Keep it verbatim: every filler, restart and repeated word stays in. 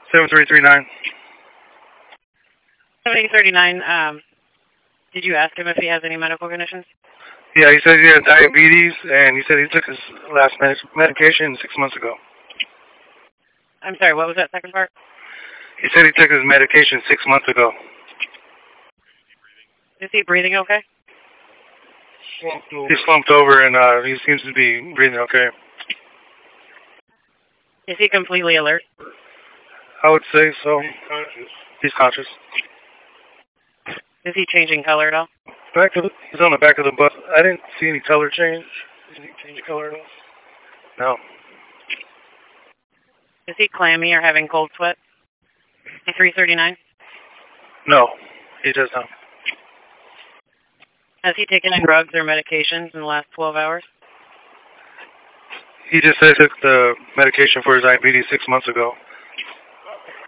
seven three three nine. seventy thirty-nine, um, did you ask him if he has any medical conditions? Yeah, he said he had diabetes, and he said he took his last med medication six months ago. I'm sorry, what was that second part? He said he took his medication six months ago. Is he breathing okay? He slumped over, and uh, he seems to be breathing okay. Is he completely alert? I would say so. He's conscious. Is he changing color at all? Back of the, he's on the back of the bus. I didn't see any color change. Did he change color at all? No. Is he clammy or having cold sweat? three thirty-nine? No, he does not. Has he taken any drugs or medications in the last twelve hours? He just said he took the medication for his diabetes six months ago.